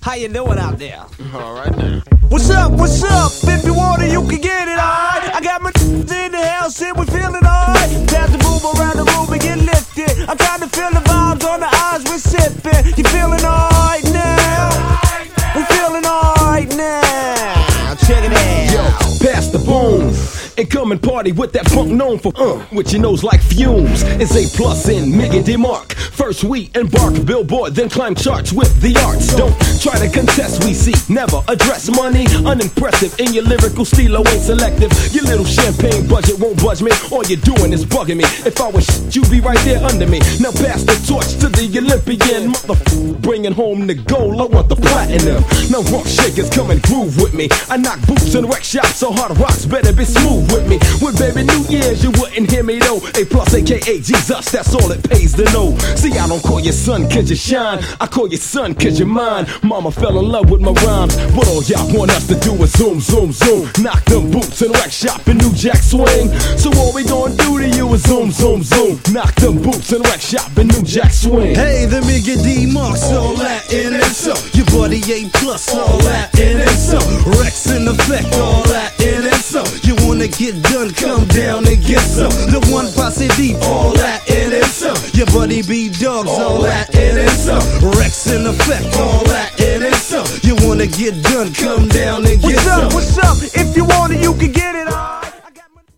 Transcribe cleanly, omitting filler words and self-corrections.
How you doing out there? All right now. What's up? What's up? If you want it, you can get it, alright? I got my in the house and we feeling alright. Pass the move around the room and get lifted. I'm trying to feel the vibes on the eyes we're sipping. You feeling alright now? We feeling alright now. Check it out. Yo, pass the boom and come and party with that funk known for with your nose like fumes. It's A+ in Miggy DeMark. First we embark, Billboard, then climb charts with the arts. Don't try to contest, we see, never address money. Unimpressive in your lyrical stilo, ain't selective. Your little champagne budget won't budge me. All you're doing is bugging me. If I was you'd be right there under me. Now pass the torch to the Olympian. Motherfucker, bringing home the gold, I want the platinum. Now rock shakers come and groove with me. I knock boots and wreck shops, so hard rocks better be smooth with me. With baby New Year's, you wouldn't hear me though. A+, aka Jesus, that's all it pays to know. See, I don't call you son cause you shine, I call you son cause you're mine. Mama fell in love with my rhymes, but all y'all want us to do is zoom, zoom, zoom. Knock them boots and wreck shop and New Jack Swing. So all we gonna do to you is zoom, zoom, zoom. Knock them boots and wreck shop and New Jack Swing. Hey, the Miggy DeMark's all that in it so. Your buddy A+, all that in it so. Rex in effect, all that in it so. You wanna get done, come down and get some. The one posse deep, all that in it so. Your buddy B-Dogs, all that in it so. Rex in effect, all that in it so. You wanna get done, come down and get some. What's up? If you want it, you can get it.